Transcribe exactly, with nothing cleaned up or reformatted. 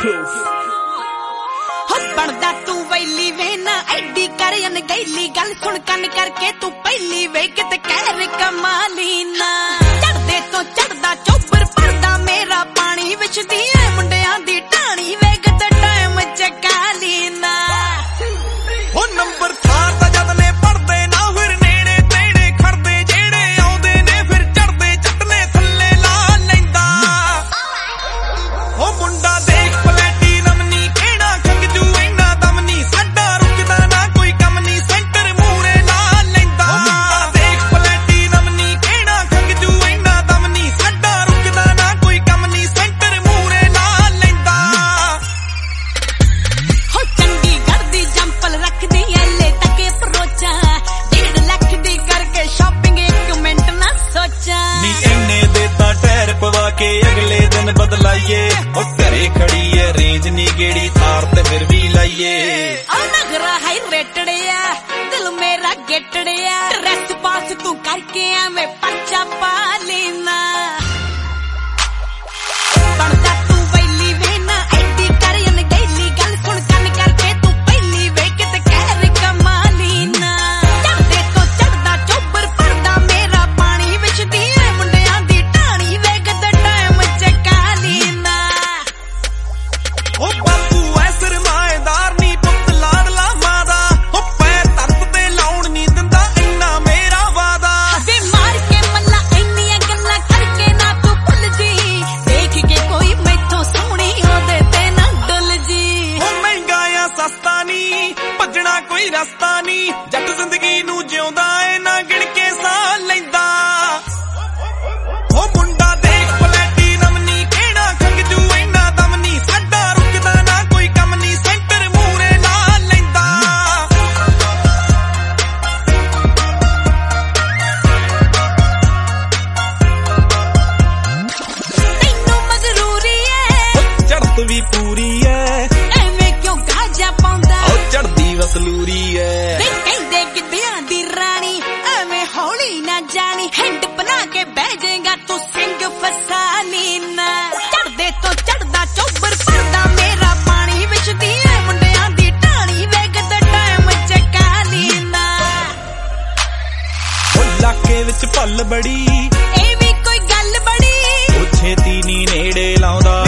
proof. ਬਣਦਾ ਤੂੰ ਵੈਲੀ ਵੇ ਨਾ ਐਡੀ ਕਰ ਅਨਗੈਲੀ ਗੱਲ ਸੁਣ ਕੰਨ ਕਰਕੇ ਤੂੰ ਪਹਿਲੀ ਵੇ ਕਿਤੇ ਕਹਿਰ ਕਮਾਲੀ ਨਾ ਚੜਦੇ ਤੋਂ ਚੜਦਾ ਚੋਬਰ ਭਰਦਾ ਮੇਰਾ ਪਾਣੀ ਵਿੱਚ ਦੀ ਐ ਮੁੰਡਿਆਂ ਦੀ ਢਾਣੀ ਵੇ ਕਿਤੇ ਟਾਈਮ ਚਕਾਲੀ ਨਾ ਉਹ ਨੰਬਰ ਥਾਰ ਤਾਂ ਜਦ ਨੇ ਪੜਦੇ ਨਾ ਫਿਰ ਨੇੜੇ ਤੇੜੇ ਖੜਦੇ ਜਿਹੜੇ ਆਉਂਦੇ ਨੇ ਫਿਰ ਚੜਦੇ ਚੱਟਨੇ ਥੱਲੇ ਲਾ ਲੈਂਦਾ ਉਹ ਮੁੰਡਾ ਦੇਖ ਪਲੈਟੀਨਮ ਨੀ ਕਿਹੜਾ ਖੰਗ ਜੂ ਇੰਨਾ ਦਮ ਨੀ ਸਾਡਾ ਰੁਕਦਾ ਨਾ ਕੋਈ ਕੰਮ ਨੀ ਸੈਂਟਰ ਮੂਰੇ ਲਾ ਲੈਂਦਾ ਦੇਖ ਪਲੈਟੀਨਮ ਨੀ ਕਿਹੜਾ ਖੰਗ ਜੂ ਇੰਨਾ ਦਮ ਨੀ ਸਾਡਾ ਰੁਕਦਾ ਨਾ ਕੋਈ ਕੰਮ ਨੀ ਸੈਂਟਰ ਮੂਰੇ ਲਾ ਲੈਂਦਾ ਹੋ ਚੰਡੀਗੜ੍ਹ ਦੀ ਜੰਪਲ ਰੱਖਦੀ ਐਲੇ ਤੱਕ ਅਪਰੋਚਾਂ ਡੇਢ ਲੱਖ ਦੀ ਕਰਕੇ ਸ਼ਾਪਿੰਗ ਇੱਕ ਮਿੰਟ ਨਾ ਸੋਚਾਂ ਨੀ ਇੰਨੇ ਦੇ ਤਾਂ ਟਾਇਰ ਪਵਾ ਕੇ ਅਗਲੇ ਦਿਨ ਬਦਲਾਈਏ ਉਹ ਘਰੇ ਖੜੀ ਐ ਰੇਂਜ ਨੀ ਗੇੜੀ ਥਾਰ ਤੇ ਫਿਰ ਵੀ ਲਾਈਏ ਆ ਨਗਰਾ ਹੈ ਰੇਟੜਿਆ ਦਿਲ ਮੇਰਾ ਗੇਟੜਿਆ ਡਰੈਸ ਪਾਸ ਤੂੰ ਕਰਕੇ ਐਵੇਂ ਪਰਚਾ ਪਾ ਲੈਣਾ ਬਣਦਾ ਤੂੰ ਵੈਲੀ ਵੇ ਨਾ ਐਡੀ ਕਰ ਅਨਗੈਲੀ ਗੱਲ ਸੁਣ ਕੰਨ ਕਰਕੇ ਤੂੰ ਪਹਿਲੀ ਵੇ ਕਿਤੇ ਕਹਿਰ ਕਮਾਲੀ ਨਾ ਚੜਦੇ ਤੋਂ ਚੜਦਾ ਚੋਬਰ ਭਰਦਾ ਮੇਰਾ ਪਾਣੀ ਵਿੱਚ ਦੀ ਐ ਮੁੰਡਿਆਂ ਦੀ ਢਾਣੀ ਵੇ ਕਿਤੇ ਟਾਈਮ ਚਕਾਲੀ ਨਾ ਉਹ ਬਾਪੂ ਐ ਸਰਮਾਏਦਾਰ ਨੀ ਪੁੱਤ ਲਾਡਲਾ ਮਾਂ ਦਾ ਉਹ ਪੈਰ ਧਰਤ ਤੇ ਲਾਉਣ ਨੀ ਦਿੰਦਾ ਇੰਨਾ ਮੇਰਾ ਵਾਦਾ ਵੇ ਮਾਰ ਕੇ ਮੱਲਾ ਇੰਨੀਆਂ ਗੱਲਾਂ ਕਰਕੇ ਨਾ ਤੂੰ ਭੁੱਲ ਜੀ ਦੇਖ ਕੇ ਕੋਈ ਮੈਥੋਂ ਸੋਹਣੀ ਉਹਦੇ ਤੇ ਨਾ ਡੁੱਲ ਜੀ ਉਹ ਮਹਿੰਗਾ ਆ ਸਸਤਾ ਨੀ ਭੱਜਣਾ ਕੋਈ ਰਸਤਾ ਨੀ ਜੱਟ ਜ਼ਿੰਦਗੀ ਨੂੰ ਜਿਉਂਦਾ ਏ ਨਾ ਗਿਣ ਕੇ ਸਾਹ ਲੈਂਦਾ ਉਹ ਮੁੰਡਾ ਦੇਖ ਪਲੈਟੀਨਮ ਨੀ ਕਿਹੜਾ ਖੰਗ ਜੂ ਇੰਨਾ ਦਮ ਨੀ ਸਾਡਾ ਰੁਕਦਾ ਨਾ ਕੋਈ ਕੰਮ ਨੀ ਸੈਂਟਰ ਮੂਰੇ ਲਾ ਲੈਂਦਾ ਤੈਨੂੰ ਮਜ਼ਰੂਰੀ ਐ ਚੜਤ ਵੀ ਪੂਰੀ ਐ ਐਵੇਂ ਕਿਉਂ ਗਾਜਾ ਪਾਉਂਦਾ ਉਹ ਚੜਦੀ ਵਸਲੂਰੀ ਐ ਵੇ ਕਹਿੰਦੇ ਗਿੱਧਿਆਂ ਦੀ ਰਾਣੀ ਐਵੇਂ ਹੌਲੀ ਨਾ ਜਾਣੀ ਹੈਂਡ ਬਣਾ ਕੇ ਬਹਿ ਜਾਏਗਾ ਤੂੰ ਸਿੰਘ ਫਸਾਨੀ ਨਾ ਚੜਦੇ ਤੋਂ ਚੜਦਾ ਚੋਬਰ ਭਰਦਾ ਮੇਰਾ ਪਾਣੀ ਵਿੱਚ ਦੀ ਐ ਮੁੰਡਿਆਂ ਦੀ ਢਾਣੀ ਵੇ ਕਿਤੇ ਟਾਈਮ ਚਕਾਲੀ ਨਾ ਉਹ ਇਲਾਕੇ ਵਿੱਚ ਭੱਲ ਬੜੀ ਇਹ ਵੀ ਕੋਈ ਗੱਲ ਬੜੀ ਉਹ ਛੇਤੀ ਨੀ ਨੇੜੇ ਲਾਉਂਦਾ